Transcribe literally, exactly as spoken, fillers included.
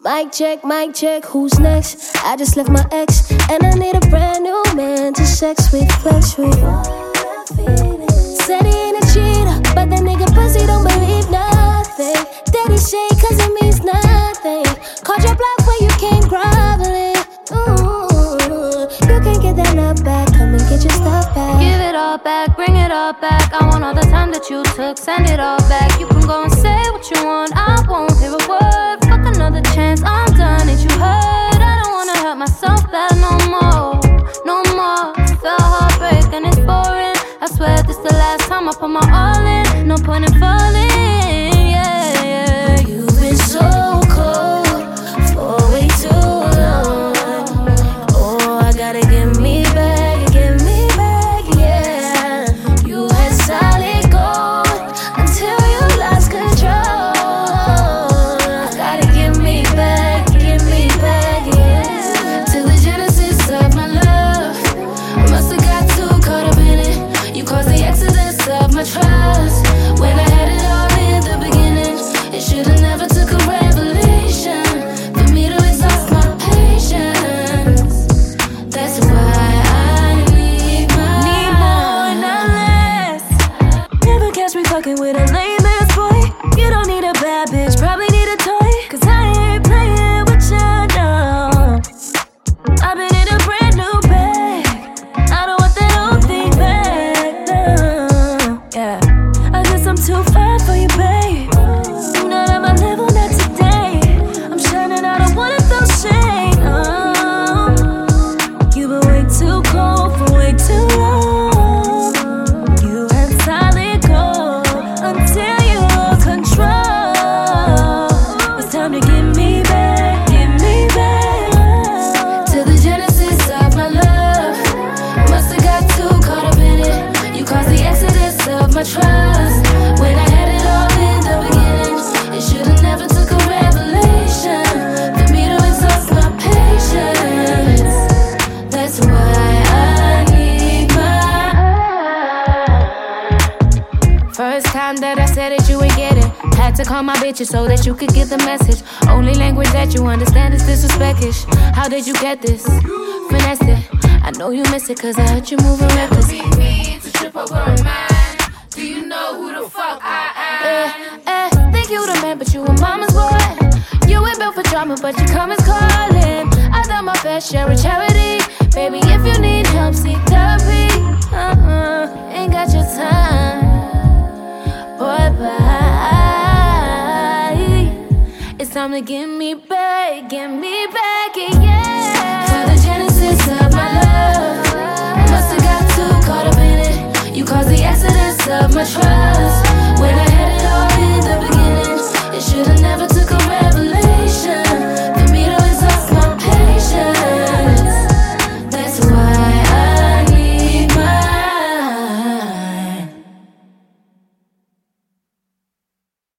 Mic check, mic check, who's next? I just left my ex, and I need a brand new man to sex with, flex with. Said he ain't a cheater, but that nigga pussy don't believe nothing. Daddy shade cause it means nothing. Called your block where you came groveling. Ooh, you can't get that love back, come and get your stuff back. Give it all back, bring it all back. I want all the time that you took, send it all back. You can go and say what you want, I won't hear a word. Fuck another chance, I'm done, ain't you heard? I don't wanna hurt myself bad no more, no more. Felt heartbreak and it's boring. I swear this the last time I put my all in. No point in falling, yeah, yeah. You've been so cold for way too long. Oh, I gotta get me back, get me back, yeah. You had solid gold until you lost control. I gotta get me back, get me back, yeah. To the genesis of my love, must've got too caught up in it. You caused the exodus of my trust. When I had it all in the beginning, it should've never took a revelation for me to exhaust my patience. That's why I need my Need more, not less. Never catch me fucking with a lame ass boy. You don't need a bad bitch, probably need a toy. Cause I ain't playing with you, no. I've been in a brand new bag. I don't want that old thing back, no. Yeah, I guess I'm too far for you, babe. You not on my level, not today. I'm shining out of one of those shades. Oh, you've been way too cold for way too long. You had solid gold until you lost control. It's time to get me back, get me back. To the genesis of my love, must've got too caught up in it. You caused the exodus of my trust. When I had it all in the beginning, it should've never took a revelation for me to exhaust my patience. That's why I need my. First time that I said it, you ain't get it. Had to call my bitches so that you could get the message. Only language that you understand is disrespectish. How did you get this? Finesse it. I know you miss it cause I heard you moving reckless. Beat me to trip over a mind. Do you know who the fuck I am? Eh, eh, think you the man, but you a mama's boy. You ain't built for drama, but your comments calling. I done my best, share a charity. Baby, if you need help, seek therapy. Uh-uh, ain't got your time. Boy, bye. It's time to get me back, get me back, yeah. For the genesis of my love, must've got too caught up in it. You caused the exodus of my trust.